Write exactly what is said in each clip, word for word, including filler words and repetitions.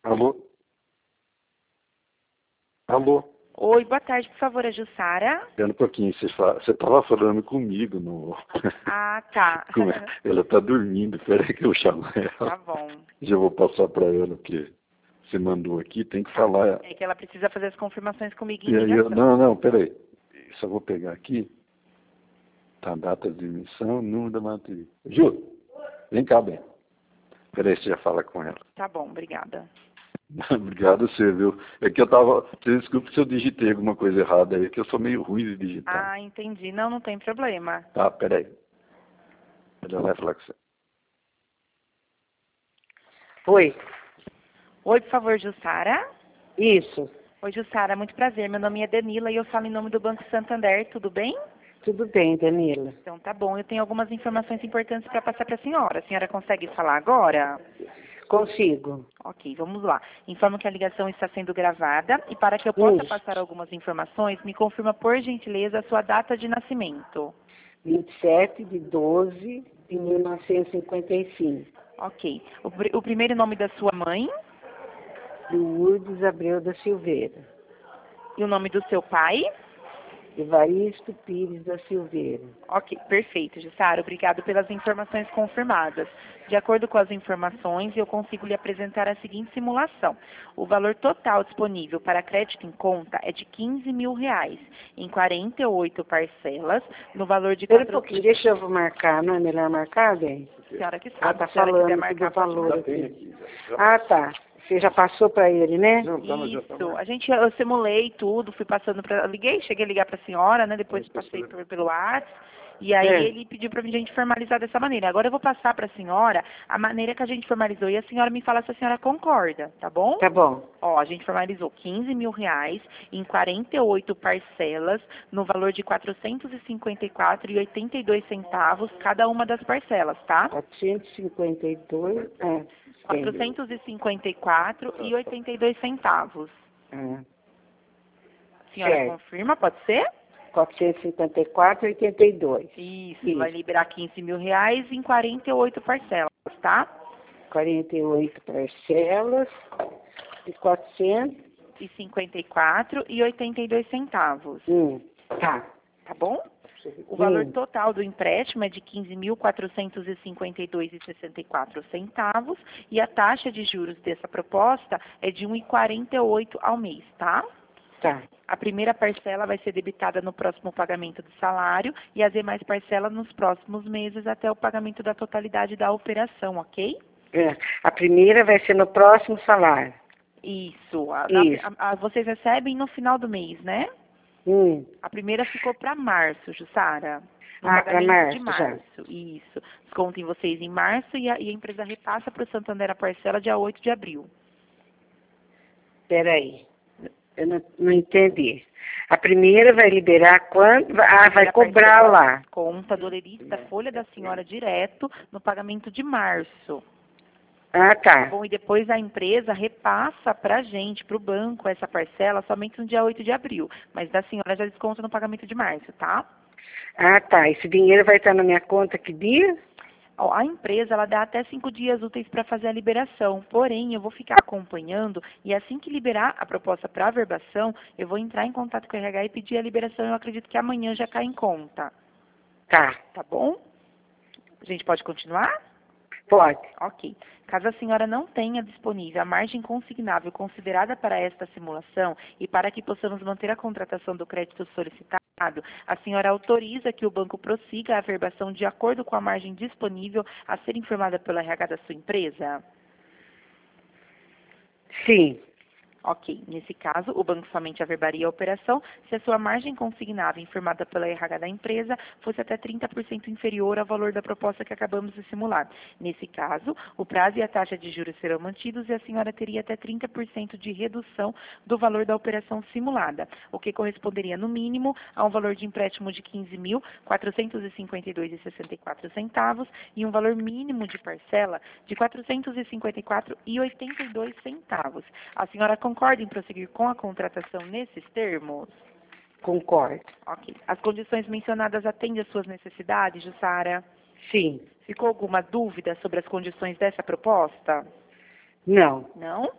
Alô? Alô? Oi, boa tarde, por favor, a Jussara. Espera um pouquinho, você estava falando comigo. No... Ah, tá. Como é? Ela está dormindo, espera que eu chamo ela. Tá bom. Já vou passar para ela o que você mandou aqui, tem que falar. É que ela precisa fazer as confirmações comigo em E aí, eu... ligação. Não, não, peraí. Só vou pegar aqui. Tá, data de emissão, número da matriz. Ju, vem cá, bem. Peraí, você já fala com ela. Tá bom, obrigada. Obrigado, você, viu? É que eu tava... Desculpe se eu digitei alguma coisa errada aí, que eu sou meio ruim de digitar. Ah, entendi. Não, não tem problema. Tá, peraí. Ela vai falar com você. Oi, Oi, por favor, Jussara. isso, Oi, Jussara, muito prazer. Meu nome é Danila e eu falo em nome do Banco Santander, tudo bem? tudo bem, Danila. Então tá bom, eu tenho algumas informações importantes para passar para a senhora. A senhora consegue falar agora? Consigo. Ok, vamos lá. Informo que a ligação está sendo gravada e para que eu possa Isso. passar algumas informações, me confirma por gentileza a sua data de nascimento. vinte e sete de doze de mil novecentos e cinquenta e cinco. Ok. O, pr- o primeiro nome da sua mãe Lourdes Abreu da Silveira. e o nome do seu pai? Evaristo Pires da Silveira. Ok, perfeito, Jussara. Obrigado pelas informações confirmadas. De acordo com as informações, eu consigo lhe apresentar a seguinte simulação. O valor total disponível para crédito em conta é de quinze mil reais, em quarenta e oito parcelas, no valor de Espera um quatrocentos... pouquinho, deixa eu marcar, não é melhor marcar, bem? Senhora que sabe, Ela está se a senhora quiser falando marcar, do pode valor marcar. aqui. Ah, tá. Você já passou para ele, né? Isso, a gente, eu simulei tudo, fui passando para, liguei, cheguei a ligar para a senhora, né, depois passei por, pelo WhatsApp, e aí É. ele pediu para a gente formalizar dessa maneira. Agora eu vou passar para a senhora a maneira que a gente formalizou e a senhora me fala se a senhora concorda, tá bom? Tá bom. Ó, a gente formalizou quinze mil reais em quarenta e oito parcelas, no valor de quatrocentos e cinquenta e quatro reais e oitenta e dois centavos cada uma das parcelas, tá? quatrocentos e cinquenta e dois, é. quatrocentos e cinquenta e quatro reais e oitenta e dois centavos. É. A senhora Certo. confirma, pode ser? quatrocentos e cinquenta e quatro reais e oitenta e dois. Isso, Isso. vai liberar quinze mil reais em quarenta e oito parcelas, tá? quarenta e oito parcelas de quatrocentos. E cinquenta e quatro reais e oitenta e dois centavos, Hum, tá. tá bom? O valor Hum. total do empréstimo é de quinze mil quatrocentos e cinquenta e dois reais e sessenta e quatro centavos e a taxa de juros dessa proposta é de um vírgula quarenta e oito ao mês, tá? Tá. A primeira parcela vai ser debitada no próximo pagamento do salário e as demais parcelas nos próximos meses até o pagamento da totalidade da operação, ok? É. A primeira vai ser no próximo salário. Isso. A, na- Isso. a- a- vocês recebem no final do mês, né? Hum. A primeira ficou para março, Jussara. No Ah, pra pagamento de março já. março. Isso. Descontem vocês em março e a, e a empresa repassa para o Santander a parcela dia oito de abril. Peraí. Eu não, não entendi. A primeira vai liberar quando? Ah, vai Primeira cobrar parcela, lá. Conta dolerista, folha da senhora direto no pagamento de março. Ah, tá. Bom, e depois a empresa repassa para a gente, para o banco, essa parcela somente no dia oito de abril. Mas da senhora já desconta no pagamento de março, tá? Ah, tá. Esse dinheiro vai estar na minha conta que dia? Ó, a empresa ela dá até cinco dias úteis para fazer a liberação. Porém, eu vou ficar acompanhando e assim que liberar a proposta para averbação, eu vou entrar em contato com o R H e pedir a liberação. Eu acredito que amanhã já cai em conta. Tá. Tá bom? A gente pode continuar? Pode. Ok. Caso a senhora não tenha disponível a margem consignável considerada para esta simulação e para que possamos manter a contratação do crédito solicitado, a senhora autoriza que o banco prossiga a averbação de acordo com a margem disponível a ser informada pelo R H da sua empresa? Sim. Ok. Nesse caso, o banco somente averbaria a operação se a sua margem consignável informada pela R H da empresa fosse até trinta por cento inferior ao valor da proposta que acabamos de simular. Nesse caso, o prazo e a taxa de juros serão mantidos e a senhora teria até trinta por cento de redução do valor da operação simulada, o que corresponderia, no mínimo, a um valor de empréstimo de quinze mil quatrocentos e cinquenta e dois reais e sessenta e quatro centavos e um valor mínimo de parcela de quatrocentos e cinquenta e quatro reais e oitenta e dois centavos. A senhora concorda em prosseguir com a contratação nesses termos? Concordo. Ok. As condições mencionadas atendem às suas necessidades, Jussara? Sim. Ficou alguma dúvida sobre as condições dessa proposta? Não. Não?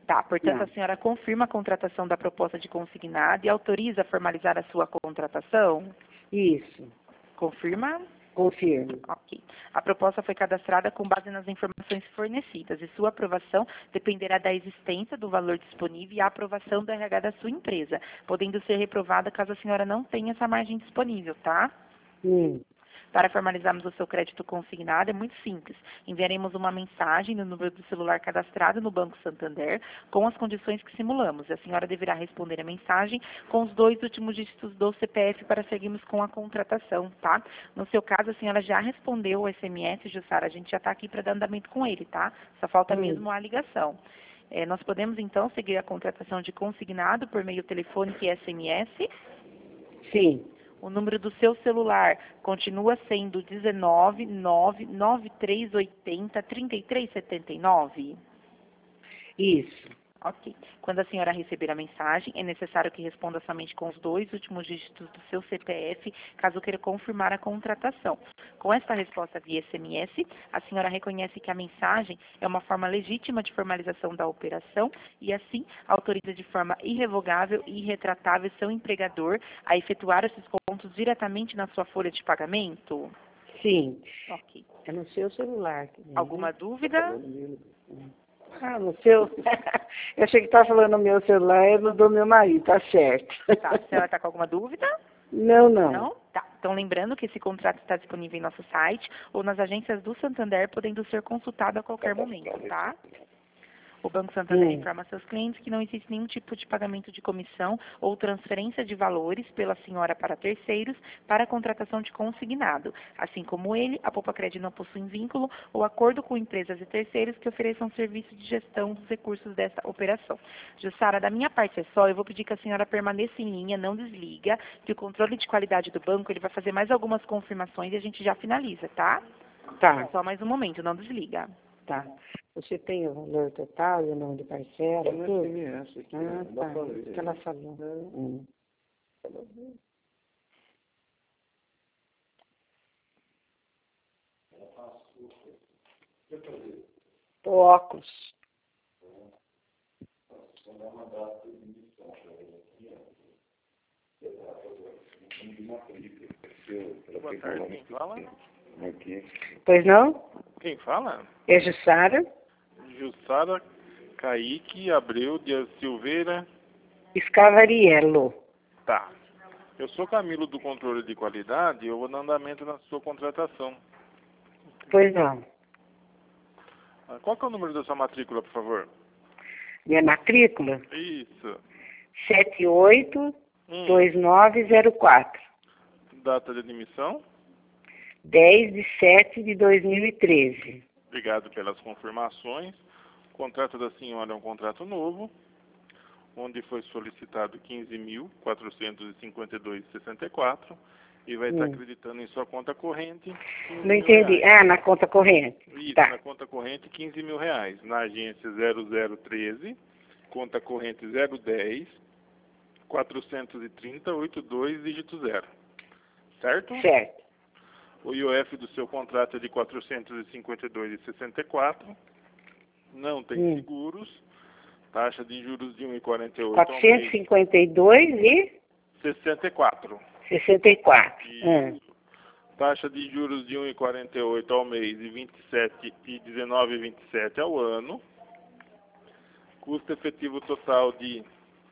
Tá, portanto, Não. a senhora confirma a contratação da proposta de consignado e autoriza a formalizar a sua contratação? Isso. Confirma? Confirmo. Ok. A proposta foi cadastrada com base nas informações fornecidas e sua aprovação dependerá da existência do valor disponível e a aprovação do R H da sua empresa, podendo ser reprovada caso a senhora não tenha essa margem disponível, tá? Hum. Para formalizarmos o seu crédito consignado é muito simples. Enviaremos uma mensagem no número do celular cadastrado no Banco Santander com as condições que simulamos. A senhora deverá responder a mensagem com os dois últimos dígitos do C P F para seguirmos com a contratação, tá? No seu caso, a senhora já respondeu o S M S, Jussara, a gente já está aqui para dar andamento com ele, tá? Só falta Hum. mesmo a ligação. É, nós podemos, então, seguir a contratação de consignado por meio telefônico e S M S? Sim. O número do seu celular continua sendo dezenove, nove, nove três oito zero, três três sete nove? Isso. Ok. Quando a senhora receber a mensagem, é necessário que responda somente com os dois últimos dígitos do seu C P F, caso queira confirmar a contratação. Com esta resposta via S M S, a senhora reconhece que a mensagem é uma forma legítima de formalização da operação e, assim, autoriza de forma irrevogável e irretratável seu empregador a efetuar esses pontos diretamente na sua folha de pagamento? Sim. Ok. É no seu celular. Também, Alguma né? dúvida? Ah, no seu. Eu achei que estava falando no meu celular, é no do meu marido, tá certo. Tá. A senhora está com alguma dúvida? Não, não. Não? Tá. Então, lembrando que esse contrato está disponível em nosso site ou nas agências do Santander, podendo ser consultado a qualquer momento, tá? O Banco Santander Hum. informa a seus clientes que não existe nenhum tipo de pagamento de comissão ou transferência de valores pela senhora para terceiros para a contratação de consignado. Assim como ele, a Poupa Cred não possui vínculo ou acordo com empresas e terceiros que ofereçam serviço de gestão dos recursos desta operação. Jussara, da minha parte é só, eu vou pedir que a senhora permaneça em linha, não desliga, que o controle de qualidade do banco ele vai fazer mais algumas confirmações e a gente já finaliza, tá? Tá, Só mais um momento, não desliga. tá. Você tem o valor total e o nome de parcela? No Tudo? S M S aqui, Ah, né? Dá tá. pra ver. Isso que ela falou. Hum. O óculos. Boa tarde, quem fala? Aqui. Pois não? Quem fala? É Jussara Jussara Kaique Abreu de Silveira. Scavariello. Tá. Eu sou Camilo do controle de qualidade e eu vou dar andamento na sua contratação. Pois não. Ah, qual que é o número da sua matrícula, por favor? Minha matrícula? Isso. sete oito Hum. dois nove zero quatro. Data de admissão? dez de sete de dois mil e treze. Obrigado pelas confirmações. O contrato da senhora é um contrato novo, onde foi solicitado quinze mil quatrocentos e cinquenta e dois vírgula sessenta e quatro e vai estar Hum. acreditando em sua conta corrente quinze Não mil entendi. reais. Ah, na conta corrente. Isso, Tá. na conta corrente quinze mil reais. Na agência zero zero treze, conta corrente zero dez, quatrocentos e trinta, oitenta e dois, dígito zero. Certo? Certo. O I O F do seu contrato é de quatrocentos e cinquenta e dois vírgula sessenta e quatro. Não tem Hum. seguros. Taxa de juros de um vírgula quarenta e oito ao quatrocentos e mês. cinquenta e dois e sessenta e quatro. sessenta e quatro. Isso. Taxa de juros de um vírgula quarenta e oito ao mês e vinte e sete e dezenove vírgula vinte e sete ao ano. Custo efetivo total de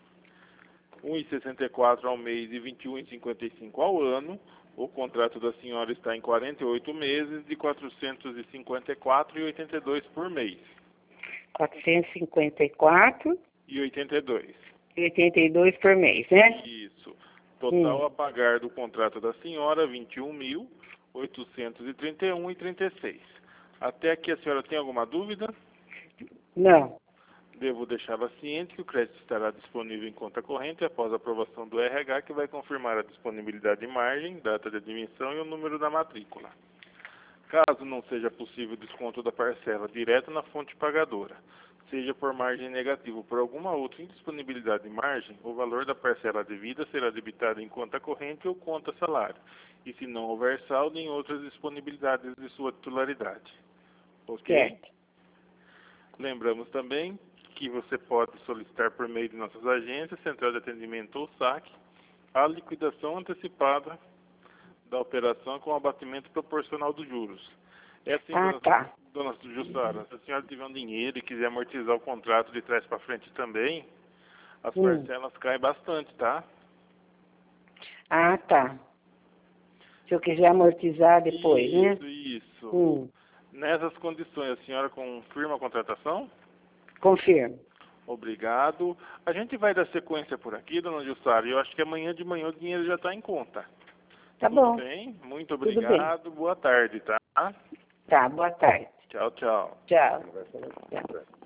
um vírgula sessenta e quatro ao mês e vinte e um vírgula cinquenta e cinco ao ano. O contrato da senhora está em quarenta e oito meses de quatrocentos e cinquenta e quatro vírgula oitenta e dois por mês. quatrocentos e cinquenta e quatro E oitenta e dois. e oitenta e dois por mês, né? Isso. Total Hum. a pagar do contrato da senhora, vinte e um mil oitocentos e trinta e um vírgula trinta e seis. Até aqui a senhora tem alguma dúvida? Não. Devo deixá-la ciente que o crédito estará disponível em conta corrente após a aprovação do R H, que vai confirmar a disponibilidade de margem, data de admissão e o número da matrícula. Caso não seja possível o desconto da parcela direto na fonte pagadora, seja por margem negativa ou por alguma outra indisponibilidade de margem, o valor da parcela devida será debitado em conta corrente ou conta salário, e se não houver saldo, em outras disponibilidades de sua titularidade. Ok? Certo. Lembramos também que você pode solicitar por meio de nossas agências, central de atendimento ou saque, a liquidação antecipada da operação com abatimento proporcional dos juros. É assim, Ah, dona, tá. dona Jussara, se a senhora tiver um dinheiro e quiser amortizar o contrato de trás para frente também, as Hum. parcelas caem bastante, tá? Ah, tá. Se eu quiser amortizar depois, isso, né? Isso, isso. Hum. Nessas condições, a senhora confirma a contratação? Confirmo. Obrigado. A gente vai dar sequência por aqui, dona Jussara, e eu acho que amanhã de manhã o dinheiro já está em conta. Tá Tudo bom. bem? Muito Tudo obrigado. Boa tarde, tá? Tá, boa tarde. Tchau, tchau. Tchau.